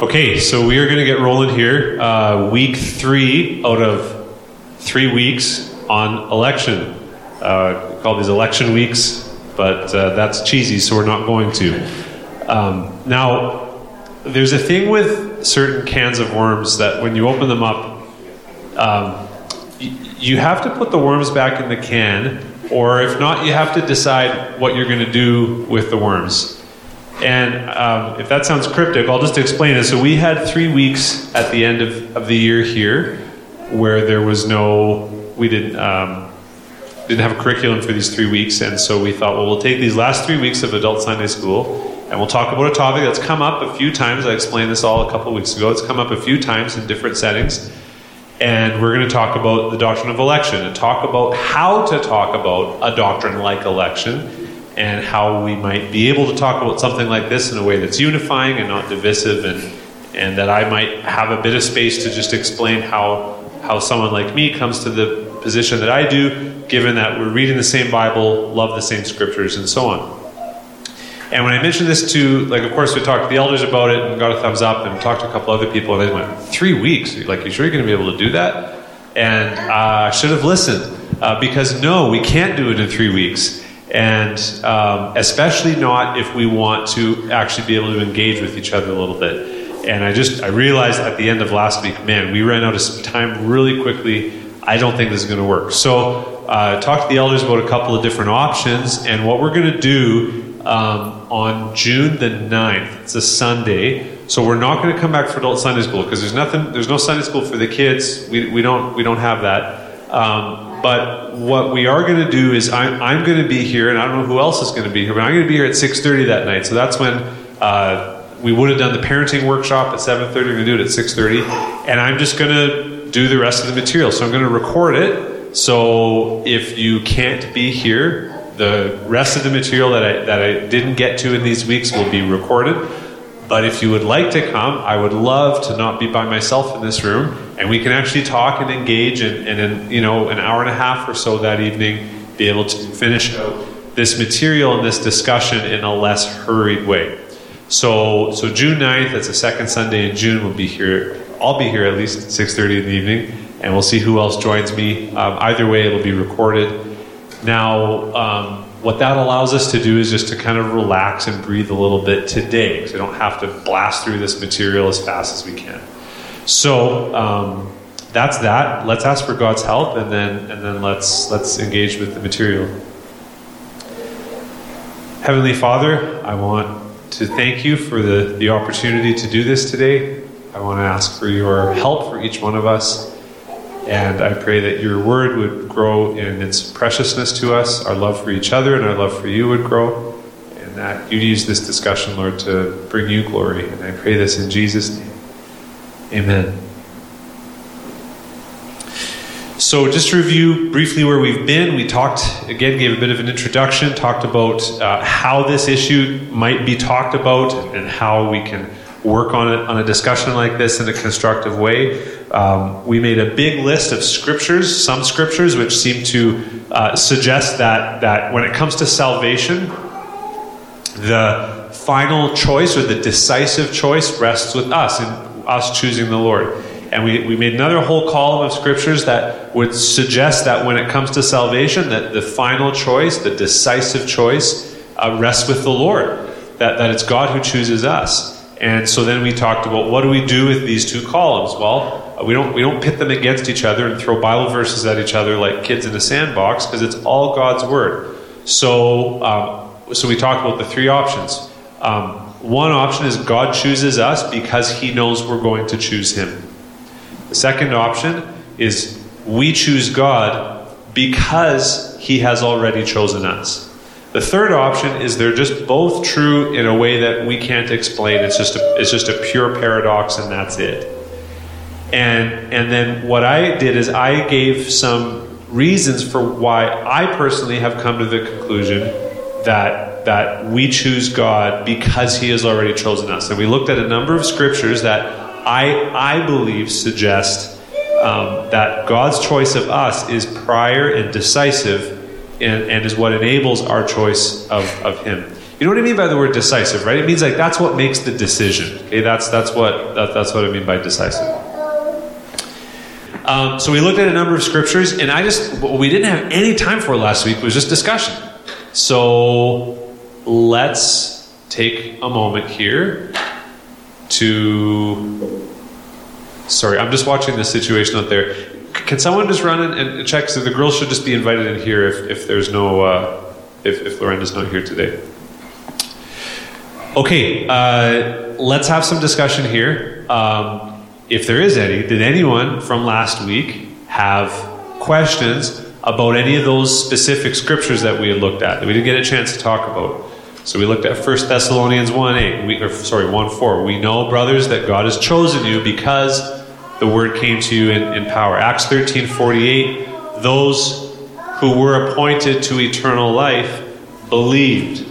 Okay, so we are going to get rolling here. Week 3 out of 3 weeks on election. We call these election weeks, but that's cheesy, so we're not going to. Now, there's a thing with certain cans of worms that when you open them up, you have to put the worms back in the can, or if not, you have to decide what you're going to do with the worms. And if that sounds cryptic, I'll just explain it. So we had 3 weeks at the end of the year here where there was we didn't have a curriculum for these 3 weeks. And so we thought, well, we'll take these last 3 weeks of adult Sunday school and we'll talk about a topic that's come up a few times. I explained this all a couple of weeks ago. It's come up a few times in different settings. And we're going to talk about the doctrine of election and talk about how to talk about a doctrine like election, and how we might be able to talk about something like this in a way that's unifying and not divisive, and that I might have a bit of space to just explain how someone like me comes to the position that I do, given that we're reading the same Bible, love the same scriptures, and so on. And when I mentioned this to, of course we talked to the elders about it and got a thumbs up, and talked to a couple other people, and they went, 3 weeks? You sure you're going to be able to do that? And I should have listened, because no, we can't do it in 3 weeks. And especially not if we want to actually be able to engage with each other a little bit. And I realized at the end of last week, man, we ran out of time really quickly. I don't think this is going to work. So talked to the elders about a couple of different options. And what we're going to do on June the 9th, it's a Sunday. So we're not going to come back for adult Sunday school because there's no Sunday school for the kids. We don't have that. But what we are going to do is I'm going to be here, and I don't know who else is going to be here, but I'm going to be here at 6:30 that night. So that's when we would have done the parenting workshop at 7:30. We're going to do it at 6:30. And I'm just going to do the rest of the material. So I'm going to record it. So if you can't be here, the rest of the material that I didn't get to in these weeks will be recorded. But if you would like to come, I would love to not be by myself in this room, and we can actually talk and engage, and in an hour and a half or so that evening, be able to finish out this material and this discussion in a less hurried way. So June 9th, that's the second Sunday in June, we'll be here. I'll be here at least at 6:30 in the evening, and we'll see who else joins me. Either way, it'll be recorded. Now, what that allows us to do is just to kind of relax and breathe a little bit today, because I don't have to blast through this material as fast as we can. So that's that. Let's ask for God's help, and then let's engage with the material. Heavenly Father, I want to thank you for the opportunity to do this today. I want to ask for your help for each one of us. And I pray that your word would grow in its preciousness to us, our love for each other and our love for you would grow, and that you'd use this discussion, Lord, to bring you glory. And I pray this in Jesus' name. Amen. So just to review briefly where we've been, we gave a bit of an introduction, talked about how this issue might be talked about and how we can work on it on a discussion like this in a constructive way. We made a big list of scriptures, some scriptures which seem to suggest that when it comes to salvation, the final choice or the decisive choice rests with us, in us choosing the Lord. And we made another whole column of scriptures that would suggest that when it comes to salvation, that the final choice, the decisive choice, rests with the Lord, that it's God who chooses us. And so then we talked about, what do we do with these two columns? Well, we don't pit them against each other and throw Bible verses at each other like kids in a sandbox, because it's all God's word. So we talked about the 3 options. One option is God chooses us because he knows we're going to choose him. The second option is we choose God because he has already chosen us. The third option is they're just both true in a way that we can't explain. It's just a pure paradox, and that's it. And then what I did is I gave some reasons for why I personally have come to the conclusion that we choose God because he has already chosen us. And we looked at a number of scriptures that I believe suggest that God's choice of us is prior and decisive, and is what enables our choice of him. You know what I mean by the word decisive, right? It means like that's what makes the decision. Okay, that's what I mean by decisive. So we looked at a number of scriptures, and what we didn't have any time for last week was just discussion. So let's take a moment here to... Sorry, I'm just watching the situation out there. Can someone just run and check? So the girls should just be invited in here if there's no... if Lorenda's not here today. Okay, let's have some discussion here. If there is any, did anyone from last week have questions about any of those specific scriptures that we had looked at, that we didn't get a chance to talk about? So we looked at 1 Thessalonians 1:4. We know, brothers, that God has chosen you because the word came to you in power. Acts 13:48, those who were appointed to eternal life believed.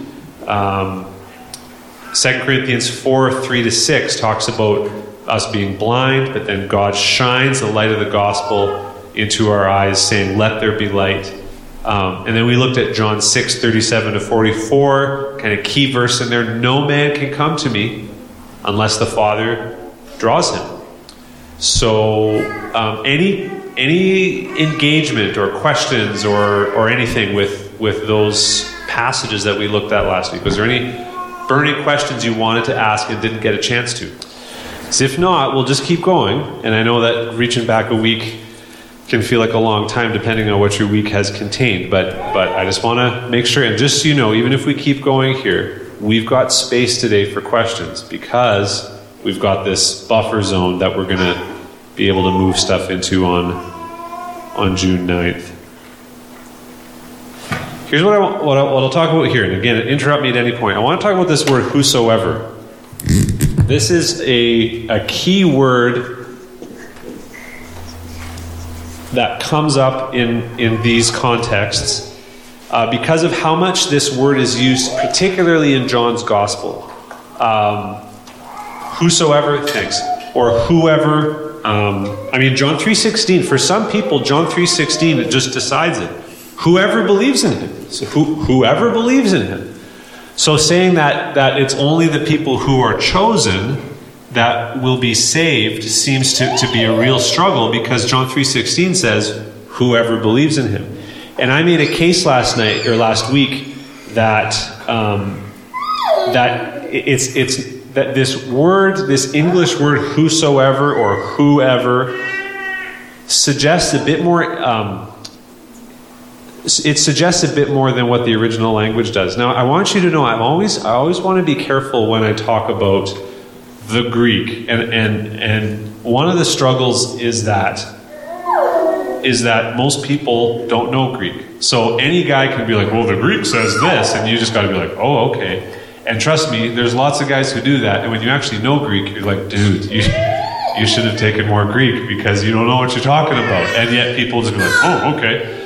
2 Corinthians 4:3-6 talks about us being blind, but then God shines the light of the gospel into our eyes, saying, let there be light. And then we looked at John 6:37-44, kind of key verse in there. No man can come to me unless the Father draws him. So any engagement or questions or anything with those passages that we looked at last week? Was there any burning questions you wanted to ask and didn't get a chance to? So if not, we'll just keep going. And I know that reaching back a week can feel like a long time depending on what your week has contained. But I just want to make sure, and just so you know, even if we keep going here, we've got space today for questions because we've got this buffer zone that we're going to be able to move stuff into on June 9th. Here's what I'll talk about here. And again, interrupt me at any point. I want to talk about this word, whosoever. This is a key word that comes up in these contexts because of how much this word is used, particularly in John's Gospel. Whosoever, thanks, or whoever. John 3:16. For some people, John 3:16 it just decides it. Whoever believes in him. So whoever believes in him. So saying that it's only the people who are chosen that will be saved seems to be a real struggle because John 3:16 says, whoever believes in him. And I made a case last week that that this word, this English word whosoever or whoever, suggests a bit more. It suggests a bit more than what the original language does. Now, I want you to know, I always want to be careful when I talk about the Greek, and one of the struggles is that most people don't know Greek. So any guy can be like, well, the Greek says this, and you just got to be like, oh, okay. And trust me, there's lots of guys who do that, and when you actually know Greek, you're like, dude, you should have taken more Greek because you don't know what you're talking about. And yet people just be like, oh, okay.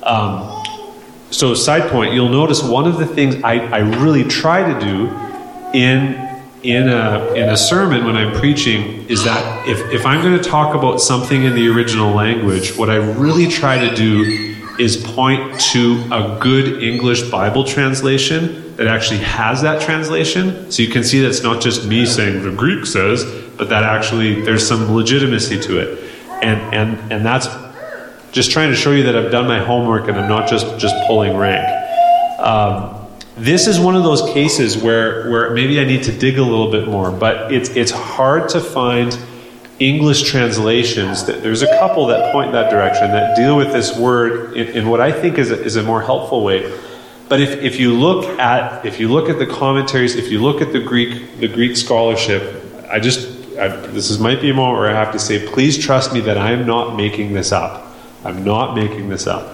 So side point, you'll notice one of the things I really try to do in a sermon when I'm preaching is that if I'm going to talk about something in the original language, what I really try to do is point to a good English Bible translation that actually has that translation. So you can see that it's not just me saying the Greek says, but that actually there's some legitimacy to it. And that's just trying to show you that I've done my homework and I'm not just pulling rank. This is one of those cases where maybe I need to dig a little bit more, but it's hard to find English translations. There's a couple that point that direction, that deal with this word in what I think is a more helpful way. But if you look at the commentaries, if you look at the Greek scholarship, this might be a moment where I have to say, please trust me that I am not making this up. I'm not making this up.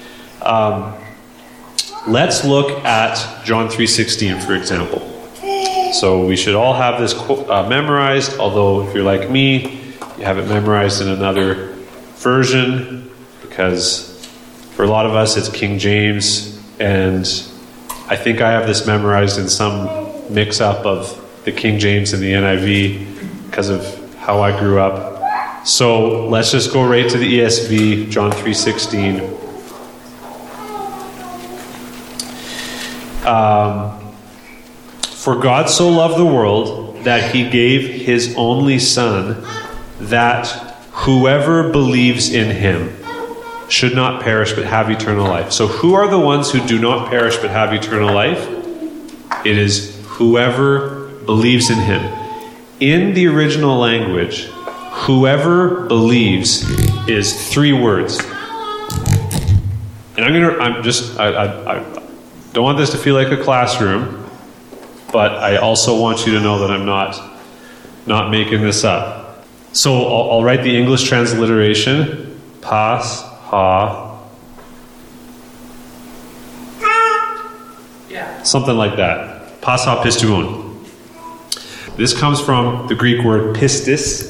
Let's look at John 3:16, for example. So we should all have this memorized, although if you're like me, you have it memorized in another version, because for a lot of us it's King James, and I think I have this memorized in some mix-up of the King James and the NIV because of how I grew up. So let's just go right to the ESV, John 3:16. For God so loved the world that he gave his only Son, that whoever believes in him should not perish but have eternal life. So who are the ones who do not perish but have eternal life? It is whoever believes in him. In the original language, whoever believes is 3 words. And I don't want this to feel like a classroom, but I also want you to know that I'm not making this up. So I'll write the English transliteration. Pas, ha. Yeah. Something like that. Pas, ha, pistuon. This comes from the Greek word pistis.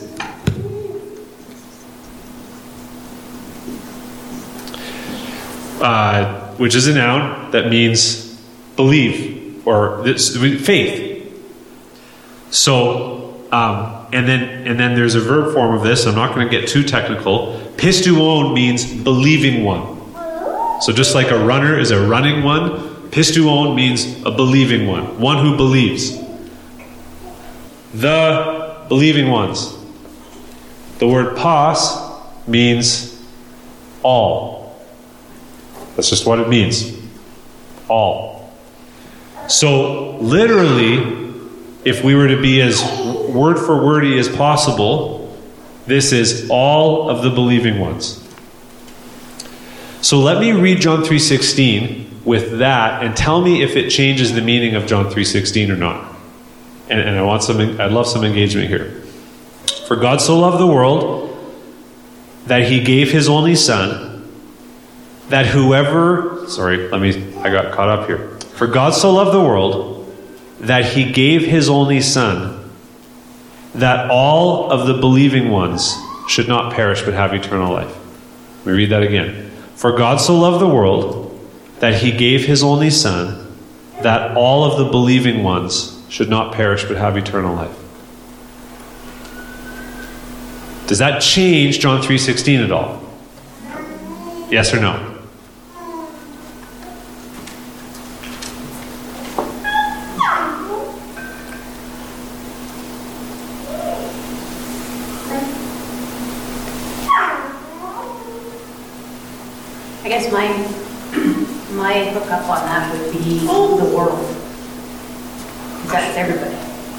Which is a noun that means believe or faith. So, and then there's a verb form of this. I'm not going to get too technical. Pistuon means believing one. So just like a runner is a running one, pistuon means a believing one who believes. The believing ones. The word pas means all. That's just what it means. All. So, literally, if we were to be as word for wordy as possible, this is all of the believing ones. So let me read John 3:16 with that and tell me if it changes the meaning of John 3:16 or not. And I'd love some engagement here. For God so loved the world that he gave his only Son, that whoever, I got caught up here. For God so loved the world that he gave his only Son, that all of the believing ones should not perish but have eternal life. Let me read that again. For God so loved the world that he gave his only Son, that all of the believing ones should not perish but have eternal life. Does that change John 3:16 at all? Yes or no? I guess my hookup on that would be the world. That's everybody.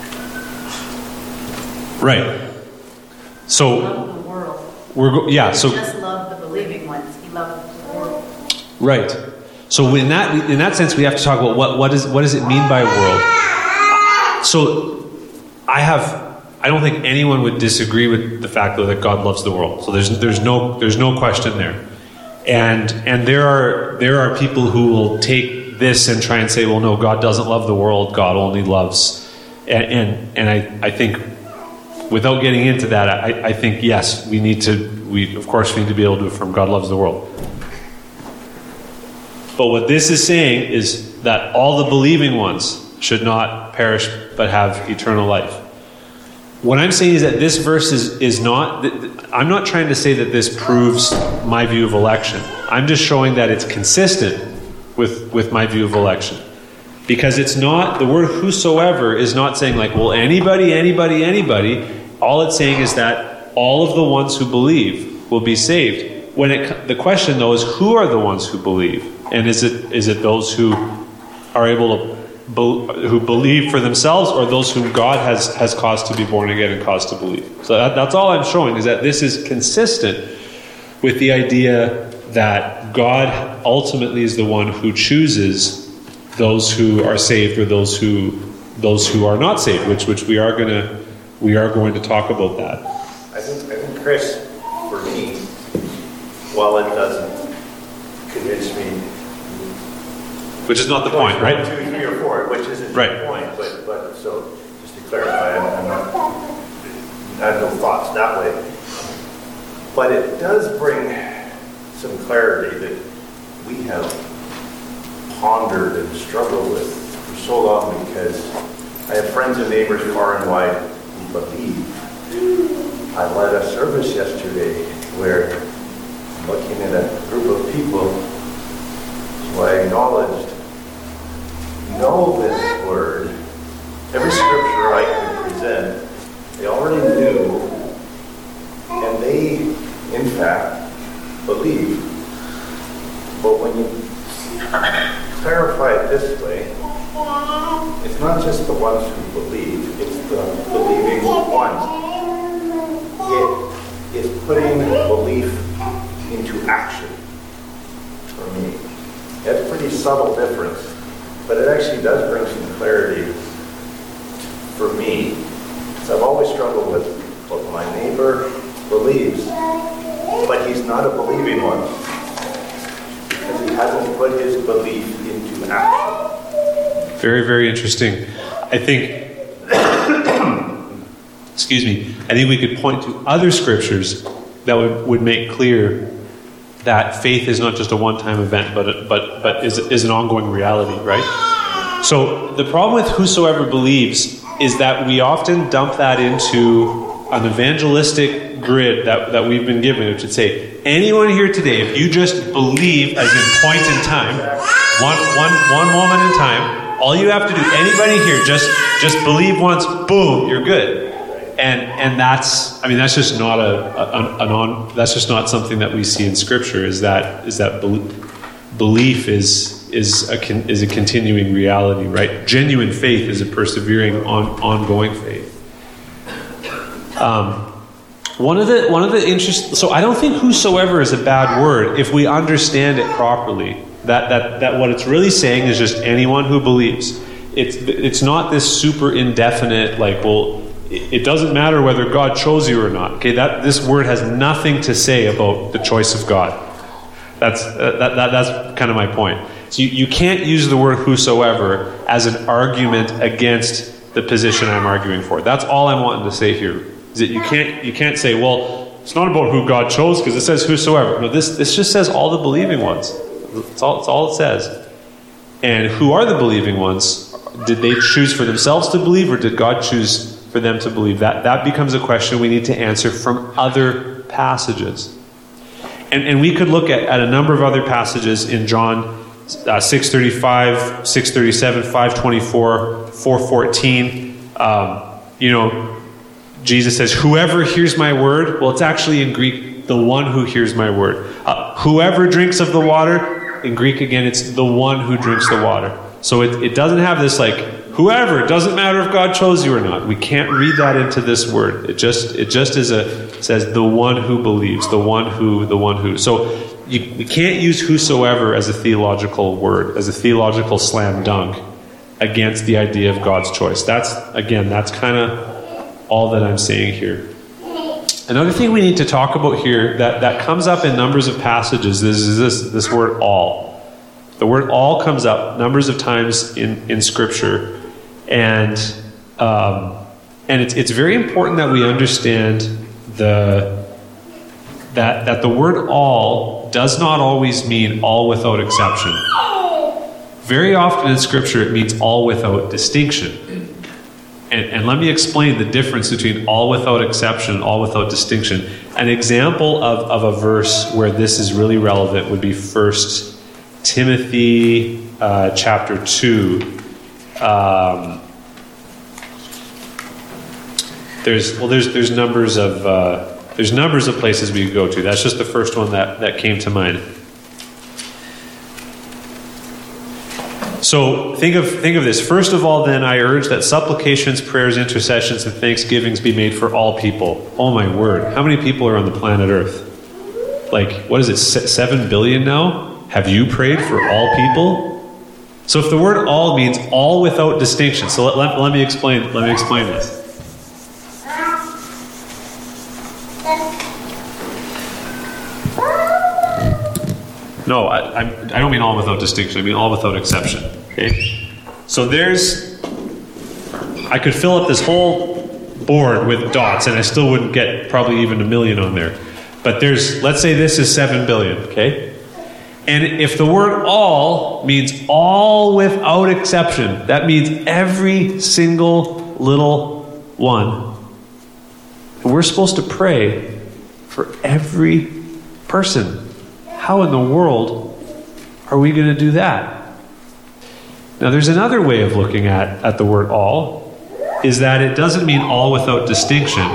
Right. So Love the world. He just love the believing ones. He loved the world. Right. So in that sense, we have to talk about what does it mean by world. So I don't think anyone would disagree with the fact though that God loves the world. So there's no question there. And there are people who will take this and try and say, well, no, God doesn't love the world. God only loves, and I think, without getting into that, I think yes, we of course need to be able to affirm God loves the world. But what this is saying is that all the believing ones should not perish but have eternal life. What I'm saying is that this verse is not, I'm not trying to say that this proves my view of election. I'm just showing that it's consistent with my view of election. Because it's not, the word whosoever is not saying like, well, anybody. All it's saying is that all of the ones who believe will be saved. The question though is, who are the ones who believe? And is it those who are able to who believe for themselves, or those whom God has caused to be born again and caused to believe? So that's all I'm showing, is that this is consistent with the idea that God ultimately is the one who chooses those who are saved or those who are not saved, which we are going to talk about that. I think Chris, for me, while it doesn't convince me, which is not the point, right? 1, 2, 3, or 4, which isn't right. the point. But so just to clarify, I have no thoughts that way. But it does bring some clarity that we have pondered and struggled with for so long, because I have friends and neighbors far and wide who believe. I led a service yesterday where, looking at a group of people who I acknowledged know this word, every scripture I could present, they already knew, and they, in fact, believe. But when you clarify it this way, it's not just the ones who believe, it's the believing ones. It is putting belief into action for me. That's a pretty subtle difference, but it actually does bring some clarity for me. Because I've always struggled with what my neighbor believes, but he's not a believing one. Because he hasn't put his belief into action. Very, very interesting. I think, excuse me, I think we could point to other scriptures that would make clear that faith is not just a one-time event, but is an ongoing reality, right? So the problem with whosoever believes is that we often dump that into an evangelistic grid that we've been given, which would say, anyone here today, if you just believe, as in point in time, one moment in time, all you have to do, anybody here, just believe once, boom, you're good. And that's just not that's just not something that we see in Scripture. Is that belief is a continuing reality, right? Genuine faith is a persevering, ongoing faith. One of the interesting. So I don't think whosoever is a bad word if we understand it properly. That what it's really saying is just anyone who believes. It's not this super indefinite, like, well, it doesn't matter whether God chose you or not. Okay, this word has nothing to say about the choice of God. That's kind of my point. So you can't use the word whosoever as an argument against the position I'm arguing for. That's all I'm wanting to say here. Is that you can't say, well, it's not about who God chose because it says whosoever. No, this just says all the believing ones. It's all it says. And who are the believing ones? Did they choose for themselves to believe, or did God choose for them to believe? That becomes a question we need to answer from other passages. And we could look at a number of other passages in John 6:35, 6:37, 5:24, 4:14. Jesus says, whoever hears my word, well, it's actually in Greek, the one who hears my word. Whoever drinks of the water, in Greek again, it's the one who drinks the water. So it doesn't have this like, whoever, it doesn't matter if God chose you or not. We can't read that into this word. It just says the one who believes, the one who. So we can't use whosoever as a theological word, as a theological slam dunk against the idea of God's choice. That's kind of all that I'm saying here. Another thing we need to talk about here that comes up in numbers of passages is this word all. The word all comes up numbers of times in Scripture, and it's very important that we understand that the word all does not always mean all without exception. Very often in Scripture it means all without distinction. And let me explain the difference between all without exception and all without distinction. An example of a verse where this is really relevant would be 1 Timothy chapter 2. There's numbers of places we could go to. That's just the first one that came to mind. So think of this. First of all, then, I urge that supplications, prayers, intercessions, and thanksgivings be made for all people. Oh my word. How many people are on the planet Earth? Like, what is it, 7 billion now? Have you prayed for all people? So if the word all means all without distinction, so let me explain this. No, I don't mean all without distinction. I mean all without exception. Okay? So I could fill up this whole board with dots and I still wouldn't get probably even 1 million on there. But let's say this is 7 billion, okay? And if the word all means all without exception, that means every single little one. We're supposed to pray for every person. How in the world are we going to do that? Now, there's another way of looking at the word all, is that it doesn't mean all without distinction.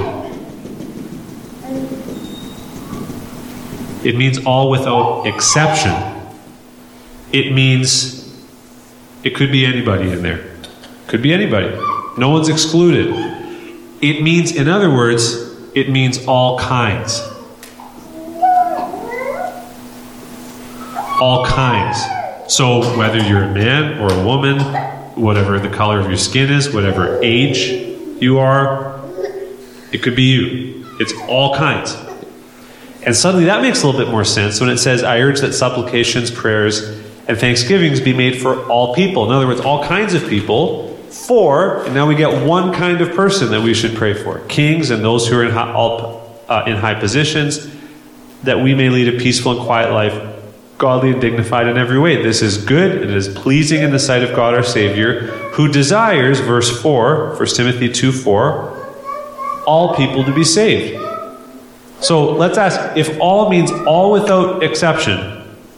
It means all without exception. It means it could be anybody in there. Could be anybody. No one's excluded. It means, in other words, it means all kinds. All kinds. So whether you're a man or a woman, whatever the color of your skin is, whatever age you are, it could be you. It's all kinds. And suddenly that makes a little bit more sense when it says, I urge that supplications, prayers, and thanksgivings be made for all people. In other words, all kinds of people, and now we get one kind of person that we should pray for. Kings and those who are in high positions, that we may lead a peaceful and quiet life, godly and dignified in every way. This is good and it is pleasing in the sight of God our Savior, who desires, verse 4, 1 Timothy 2:4, all people to be saved. So let's ask, if all means all without exception,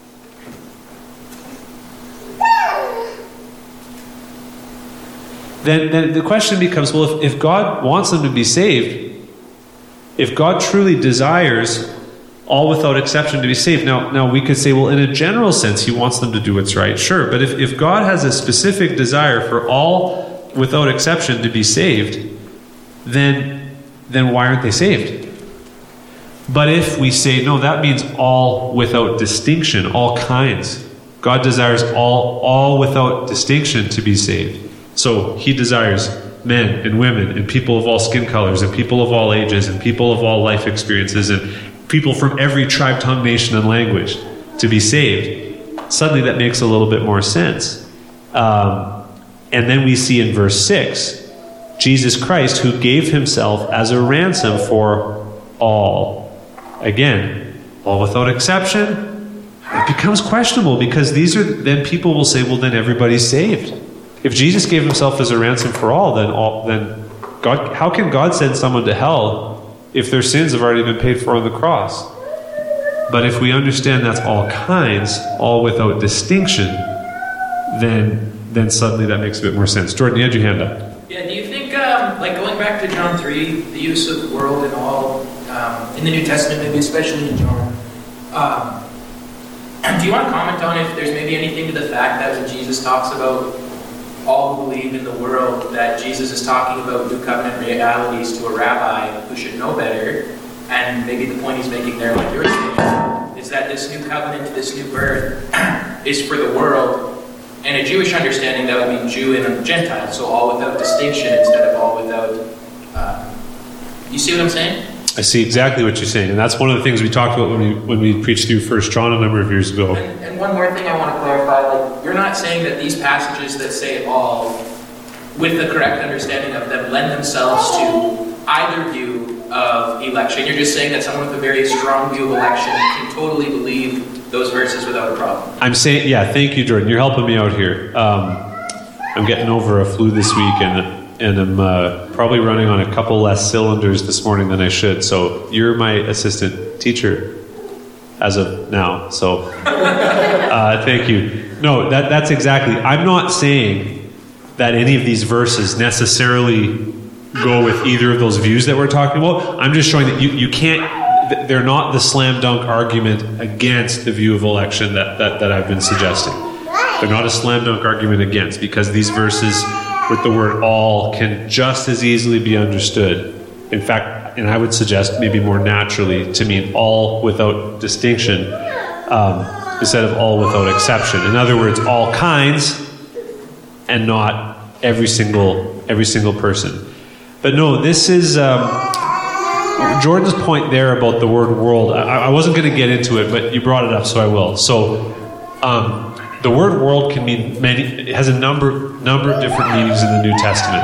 then the question becomes, well, if God wants them to be saved, if God truly desires all without exception to be saved, now we could say, well, in a general sense, he wants them to do what's right, sure. But if God has a specific desire for all without exception to be saved, then why aren't they saved? But if we say, no, that means all without distinction, all kinds. God desires all without distinction to be saved. So he desires men and women and people of all skin colors and people of all ages and people of all life experiences and people from every tribe, tongue, nation, and language to be saved. Suddenly that makes a little bit more sense. And then we see in verse 6, Jesus Christ, who gave himself as a ransom for all. Again, all without exception. It becomes questionable because then people will say, well, then everybody's saved. If Jesus gave himself as a ransom for all, then God, how can God send someone to hell if their sins have already been paid for on the cross? But if we understand that's all kinds, all without distinction, then suddenly that makes a bit more sense. Jordan, you had your hand up. Yeah, do you think, like going back to John 3, the use of the world and all, in the New Testament, maybe especially in John, do you want to comment on if there's maybe anything to the fact that when Jesus talks about all who believe in the world, that Jesus is talking about new covenant realities to a rabbi who should know better, and maybe the point he's making there, like you're saying, is that this new covenant, this new birth, is for the world. And a Jewish understanding, that would mean Jew and Gentile, so all without distinction instead of all without... you see what I'm saying? I see exactly what you're saying, and that's one of the things we talked about when we preached through 1 John a number of years ago. And one more thing I want to clarify, like you're not saying that these passages that say all, with the correct understanding of them, lend themselves to either view of election. You're just saying that someone with a very strong view of election can totally believe those verses without a problem. I'm saying, yeah, thank you, Jordan. You're helping me out here. I'm getting over a flu this week, and I'm probably running on a couple less cylinders this morning than I should. So you're my assistant teacher as of now. So thank you. No, that's exactly. I'm not saying that any of these verses necessarily go with either of those views that we're talking about. I'm just showing that you can't. They're not the slam dunk argument against the view of election that I've been suggesting. They're not a slam dunk argument against, because these verses with the word all can just as easily be understood. In fact, and I would suggest maybe more naturally to mean all without distinction instead of all without exception. In other words, all kinds and not every single person. But no, this is Jordan's point there about the word world. I wasn't going to get into it, but you brought it up, so I will. So the word world can mean many. It has a number of different meanings in the New Testament.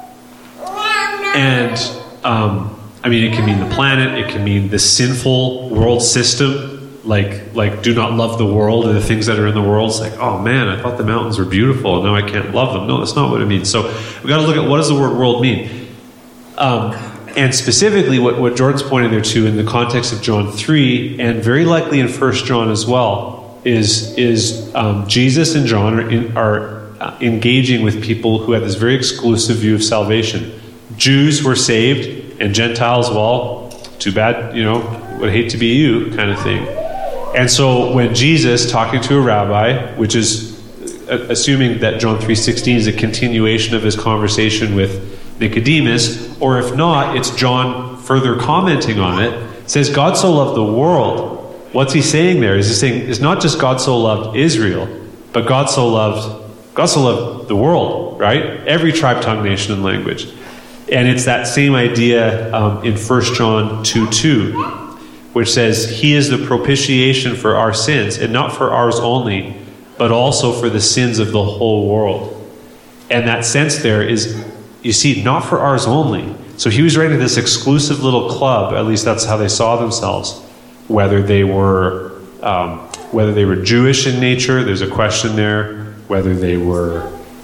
And I mean, it can mean the planet. It can mean the sinful world system, like do not love the world and the things that are in the world. It's like, oh man, I thought the mountains were beautiful, and now I can't love them. No, that's not what it means. So we've got to look at, what does the word world mean? And specifically, what Jordan's pointing there to in the context of John 3, and very likely in 1 John as well, is Jesus and John are engaging with people who had this very exclusive view of salvation. Jews were saved, and Gentiles, well, too bad, would hate to be you, kind of thing. And so when Jesus, talking to a rabbi, which is assuming that John 3:16 is a continuation of his conversation with Nicodemus, or if not, it's John further commenting on it, says, God so loved the world. What's he saying there? Is he saying, it's not just God so loved Israel, but God so loved the world, right? Every tribe, tongue, nation, and language. And it's that same idea in 1 John 2:2, which says, he is the propitiation for our sins, and not for ours only, but also for the sins of the whole world. And that sense there is, you see, not for ours only. So he was writing this exclusive little club, at least that's how they saw themselves, whether they were Jewish in nature, there's a question there, whether they were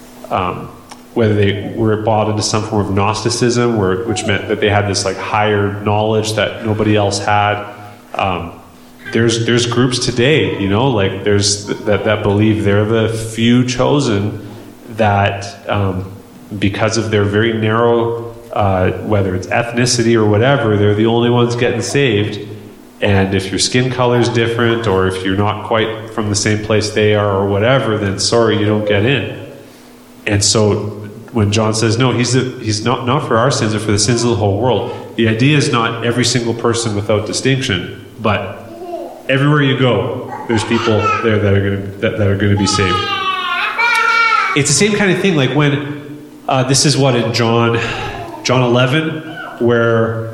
bought into some form of Gnosticism, which meant that they had this like higher knowledge that nobody else had. There's groups today, like there's that believe they're the few chosen that because of their very narrow, whether it's ethnicity or whatever, they're the only ones getting saved. And if your skin color is different, or if you're not quite from the same place they are, or whatever, then sorry, you don't get in. And so when John says, no, he's not for our sins, but for the sins of the whole world, the idea is not every single person without distinction, but everywhere you go, there's people there that are going to be saved. It's the same kind of thing, like when this is what in John 11, where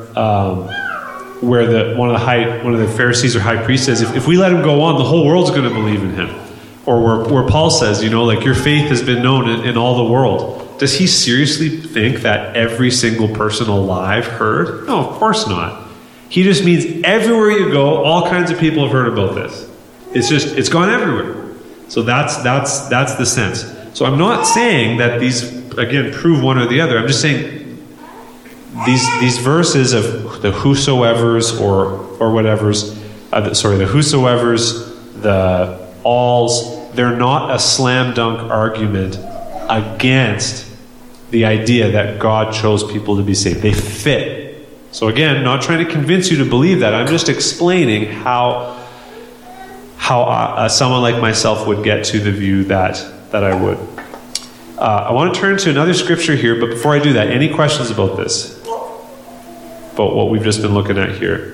one of the Pharisees or high priests says, if we let him go on, the whole world's going to believe in him. Or where Paul says, like your faith has been known in all the world. Does he seriously think that every single person alive heard? No, of course not. He just means everywhere you go, all kinds of people have heard about this. It's gone everywhere. So that's the sense. So I'm not saying that these, again, prove one or the other. I'm just saying these verses of the whosoevers or whatever's, the whosoevers, the alls, they're not a slam dunk argument against the idea that God chose people to be saved. They fit. So again, not trying to convince you to believe that. I'm just explaining how someone like myself would get to the view that I would. I want to turn to another scripture here, but before I do that, any questions about this? About what we've just been looking at here?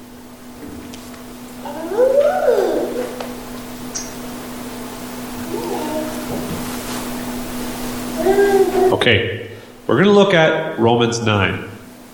Okay, we're going to look at Romans 9.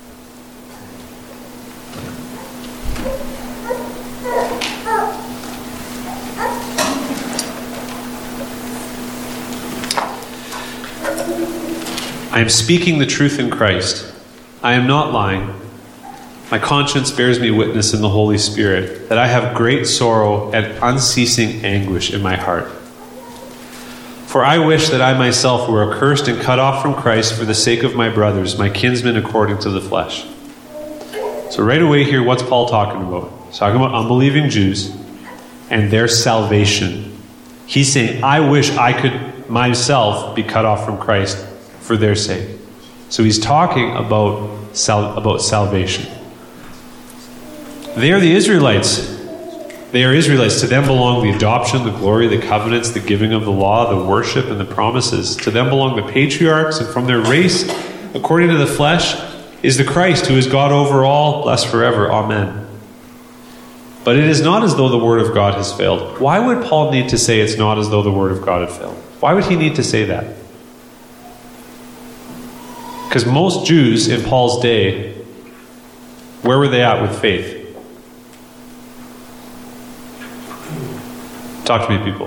I am speaking the truth in Christ. I am not lying. My conscience bears me witness in the Holy Spirit that I have great sorrow and unceasing anguish in my heart. For I wish that I myself were accursed and cut off from Christ for the sake of my brothers, my kinsmen according to the flesh. So right away here, what's Paul talking about? He's talking about unbelieving Jews and their salvation. He's saying, I wish I could myself be cut off from Christ for their sake. So he's talking about salvation. They are the Israelites. They are Israelites. To them belong the adoption, the glory, the covenants, the giving of the law, the worship, and the promises. To them belong the patriarchs, and from their race, according to the flesh, is the Christ, who is God over all, blessed forever. Amen. But it is not as though the word of God has failed. Why would Paul need to say it's not as though the word of God had failed? Why would he need to say that? Because most Jews in Paul's day, where were they at with faith? Talk to me, people.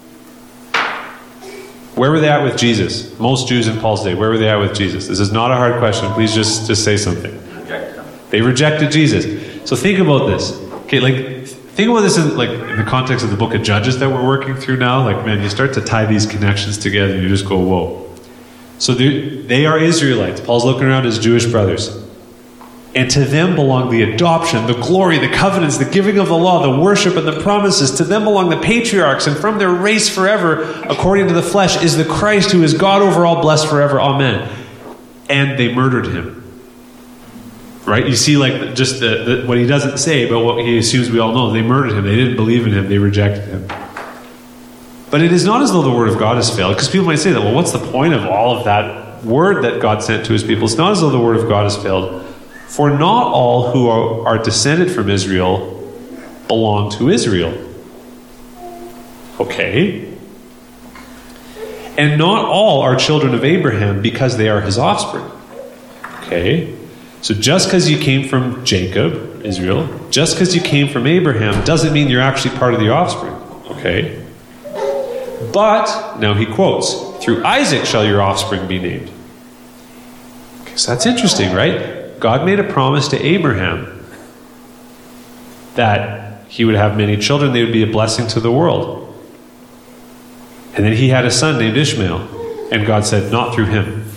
Where were they at with Jesus? Most Jews in Paul's day, where were they at with Jesus? This is not a hard question. Please just say something. They rejected Jesus. So think about this. Okay, think about this in the context of the book of Judges that we're working through now. Man, you start to tie these connections together and you just go, whoa. So they are Israelites. Paul's looking around his Jewish brothers. And to them belong the adoption, the glory, the covenants, the giving of the law, the worship, and the promises. To them belong the patriarchs, and from their race forever, according to the flesh, is the Christ who is God over all, blessed forever. Amen. And they murdered him. Right? You see, like, just what he doesn't say, but what he assumes we all know. They murdered him. They didn't believe in him. They rejected him. But it is not as though the word of God has failed, because people might say that, well, what's the point of all of that word that God sent to his people? It's not as though the word of God has failed. For not all who are descended from Israel belong to Israel. Okay. And not all are children of Abraham because they are his offspring. Okay. So just because you came from Jacob, Israel, just because you came from Abraham doesn't mean you're actually part of the offspring. Okay. But, now he quotes, through Isaac shall your offspring be named. Okay, so that's interesting, right? God made a promise to Abraham that he would have many children, they would be a blessing to the world. And then he had a son named Ishmael, and God said, not through him,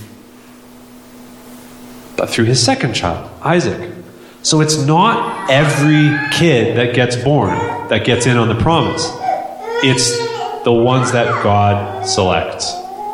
but through his second child, Isaac. So it's not every kid that gets born that gets in on the promise. It's the ones that God selects.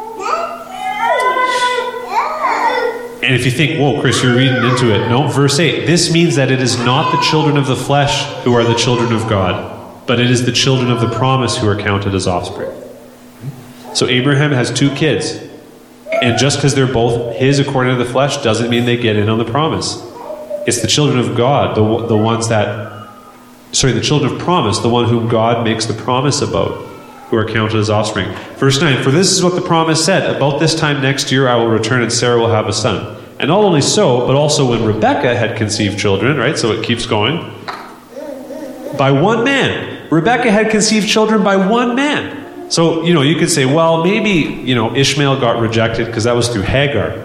And if you think, whoa, Chris, you're reading into it. No, verse 8. This means that it is not the children of the flesh who are the children of God, but it is the children of the promise who are counted as offspring. So Abraham has 2 kids. And just because they're both his according to the flesh doesn't mean they get in on the promise. It's the children of God, the ones that... Sorry, the children of promise, the one whom God makes the promise about, who are counted as offspring. Verse 9, for this is what the promise said, about this time next year I will return and Sarah will have a son. And not only so, but also when Rebekah had conceived children, right? So it keeps going. By one man. Rebekah had conceived children by one man. So, you could say, well, maybe, Ishmael got rejected because that was through Hagar.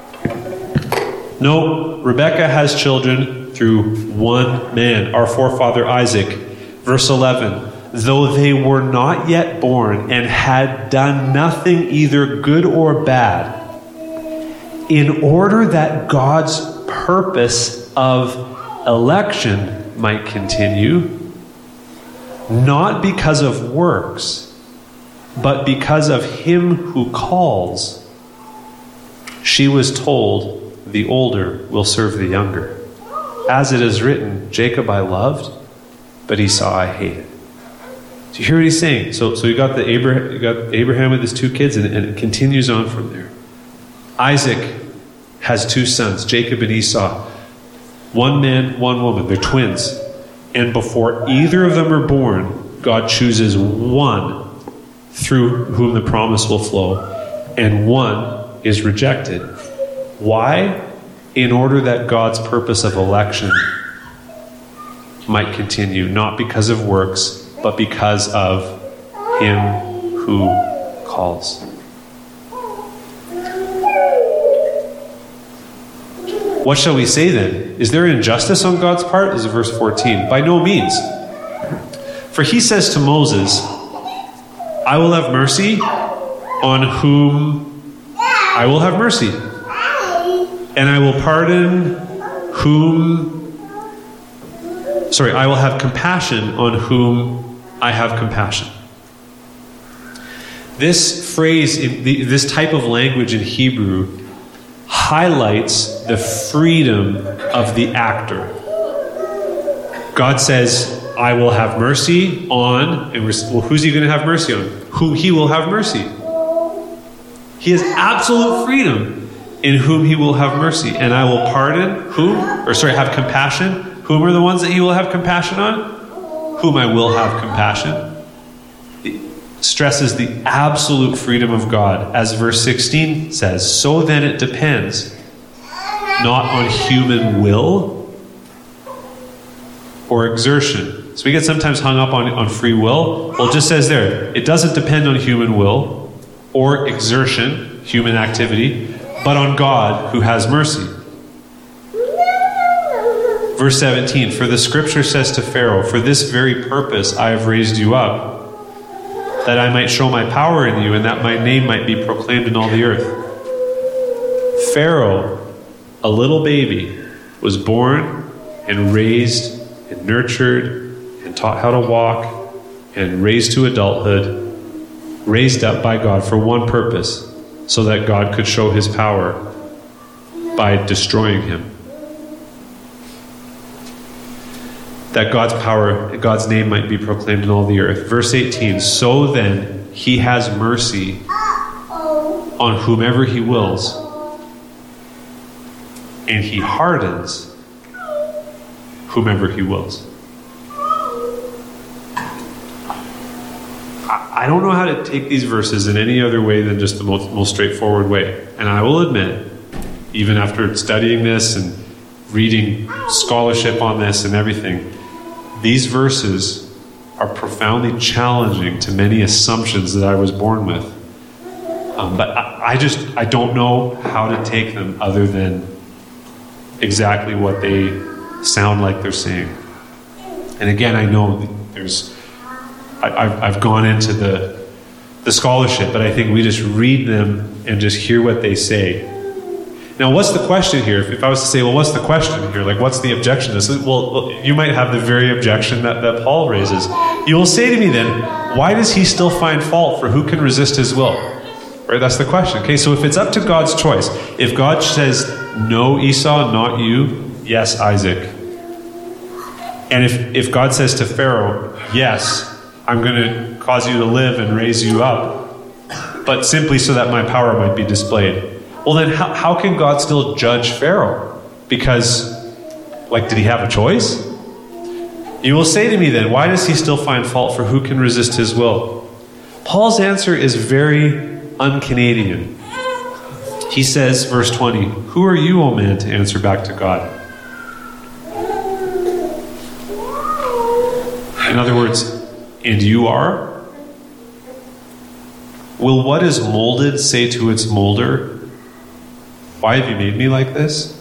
No, Rebekah has children through one man, our forefather Isaac. Verse 11, though they were not yet born and had done nothing either good or bad, in order that God's purpose of election might continue, not because of works, but because of him who calls, she was told, the older will serve the younger. As it is written, Jacob I loved, but Esau I hated. So you hear what he's saying? So you got Abraham with his 2 kids, and it continues on from there. Isaac has 2 sons, Jacob and Esau. One man, one woman. They're twins. And before either of them are born, God chooses one through whom the promise will flow, and one is rejected. Why? In order that God's purpose of election might continue, not because of works, but because of him who calls. What shall we say then? Is there injustice on God's part? This is verse 14. By no means. For he says to Moses, I will have mercy on whom I will have mercy, and I will pardon I will have compassion on whom I have compassion. This phrase, this type of language in Hebrew, highlights the freedom of the actor. God says, I will have mercy on, and who's he going to have mercy on? Whom he will have mercy. He has absolute freedom in whom he will have mercy. And I will pardon have compassion. Whom are the ones that he will have compassion on? Whom I will have compassion. It stresses the absolute freedom of God. As verse 16 says, so then it depends not on human will or exertion. So we get sometimes hung up on free will. Well, it just says there, it doesn't depend on human will or exertion, human activity, but on God who has mercy. Verse 17, for the scripture says to Pharaoh, for this very purpose I have raised you up, that I might show my power in you, and that my name might be proclaimed in all the earth. Pharaoh, a little baby, was born and raised and nurtured and taught how to walk and raised to adulthood, raised up by God for one purpose, so that God could show his power by destroying him. That God's power, God's name might be proclaimed in all the earth. Verse 18, so then he has mercy on whomever he wills, and he hardens whomever he wills. I don't know how to take these verses in any other way than just the most straightforward way. And I will admit, even after studying this and reading scholarship on this and everything, these verses are profoundly challenging to many assumptions that I was born with. But I don't know how to take them other than exactly what they sound like they're saying. And again, I know I've gone into the scholarship, but I think we just read them and just hear what they say. Now, what's the question here? If I was to say, well, what's the question here? Like, what's the objection to this? Well, you might have the very objection that Paul raises. You will say to me then, why does he still find fault for who can resist his will? Right? That's the question. Okay, so if it's up to God's choice, if God says, no, Esau, not you, yes, Isaac. And if God says to Pharaoh, yes, I'm going to cause you to live and raise you up, but simply so that my power might be displayed. Well, then how can God still judge Pharaoh? Because, did he have a choice? You will say to me then, why does he still find fault for who can resist his will? Paul's answer is very un-Canadian. He says, verse 20, who are you, O man, to answer back to God? In other words, and you are? Will what is molded say to its molder, why have you made me like this?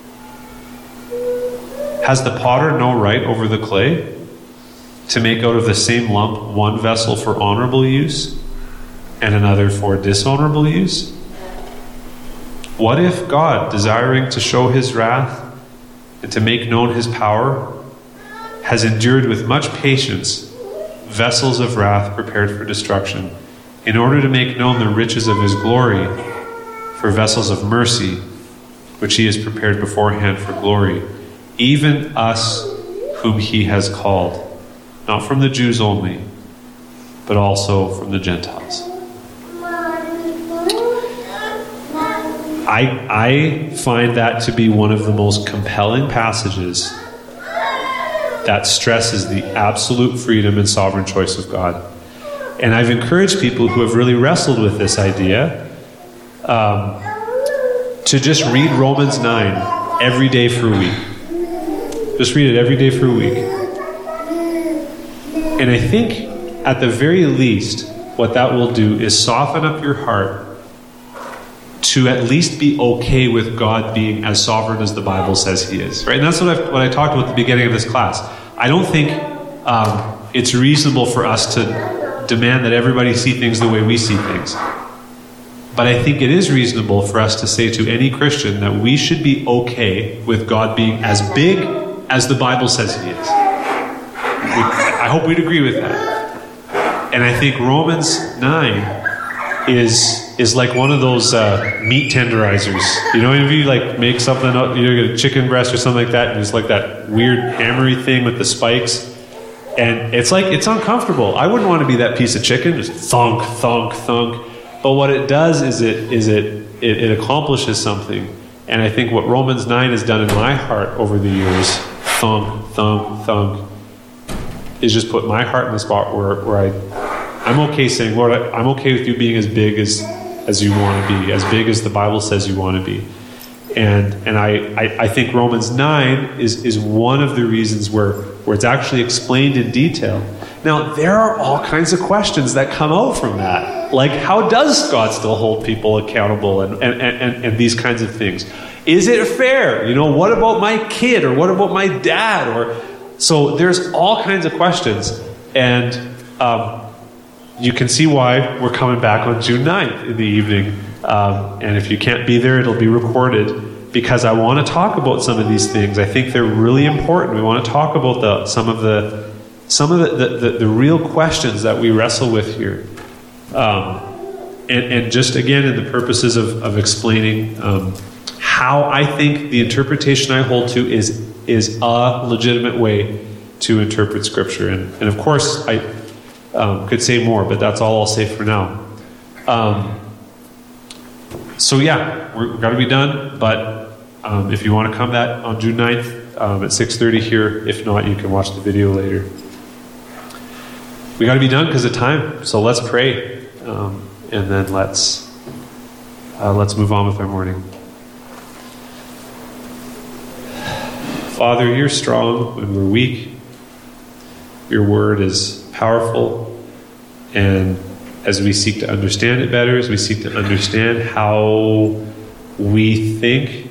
Has the potter no right over the clay to make out of the same lump one vessel for honorable use and another for dishonorable use? What if God, desiring to show his wrath and to make known his power, has endured with much patience vessels of wrath prepared for destruction, in order to make known the riches of his glory for vessels of mercy, which he has prepared beforehand for glory, even us whom he has called, not from the Jews only, but also from the Gentiles. I find that to be one of the most compelling passages that stresses the absolute freedom and sovereign choice of God. And I've encouraged people who have really wrestled with this idea to just read Romans 9 every day for a week. Just read it every day for a week. And I think at the very least, what that will do is soften up your heart to at least be okay with God being as sovereign as the Bible says he is. Right? And that's what I talked about at the beginning of this class. I don't think it's reasonable for us to demand that everybody see things the way we see things. But I think it is reasonable for us to say to any Christian that we should be okay with God being as big as the Bible says he is. I hope we'd agree with that. And I think Romans 9 is like one of those meat tenderizers. You know, if you make something up, get a chicken breast or something like that, and it's like that weird hammery thing with the spikes, and it's uncomfortable. I wouldn't want to be that piece of chicken, just thunk, thunk, thunk. But what it does is it accomplishes something. And I think what Romans 9 has done in my heart over the years, thunk, thunk, thunk, is just put my heart in the spot where I'm okay saying, Lord, I'm okay with you being as big as you want to be, as big as the Bible says you want to be. And I think Romans 9 is one of the reasons where it's actually explained in detail. Now, there are all kinds of questions that come out from that. Like, how does God still hold people accountable and these kinds of things? Is it fair? What about my kid? Or what about my dad? So there's all kinds of questions. And you can see why we're coming back on June 9th in the evening. And if you can't be there, it'll be recorded because I want to talk about some of these things. I think they're really important. We want to talk about some of the real questions that we wrestle with here. And just again, in the purposes of explaining how I think the interpretation I hold to is a legitimate way to interpret Scripture. And of course, I could say more, but that's all I'll say for now. So yeah, we've got to be done, but if you want to come on June 9th at 6:30 here, if not, you can watch the video later. We got to be done because of time, so let's pray, and then let's move on with our morning. Father, you're strong when we're weak. Your word is powerful, and as we seek to understand it better, as we seek to understand how we think,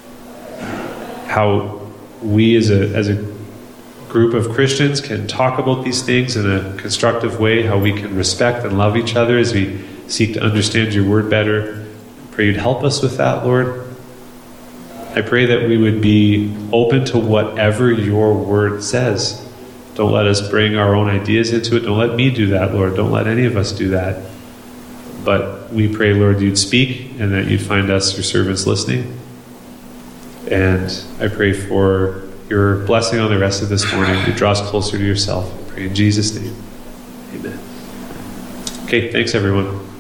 how we as a group of Christians can talk about these things in a constructive way, how we can respect and love each other as we seek to understand your word better, I pray you'd help us with that, Lord. I pray that we would be open to whatever your word says. Don't let us bring our own ideas into it. Don't let me do that, Lord. Don't let any of us do that. But we pray, Lord, you'd speak and that you'd find us, your servants, listening. And I pray for your blessing on the rest of this morning. You draw us closer to yourself. I pray in Jesus' name. Amen. Okay, thanks everyone.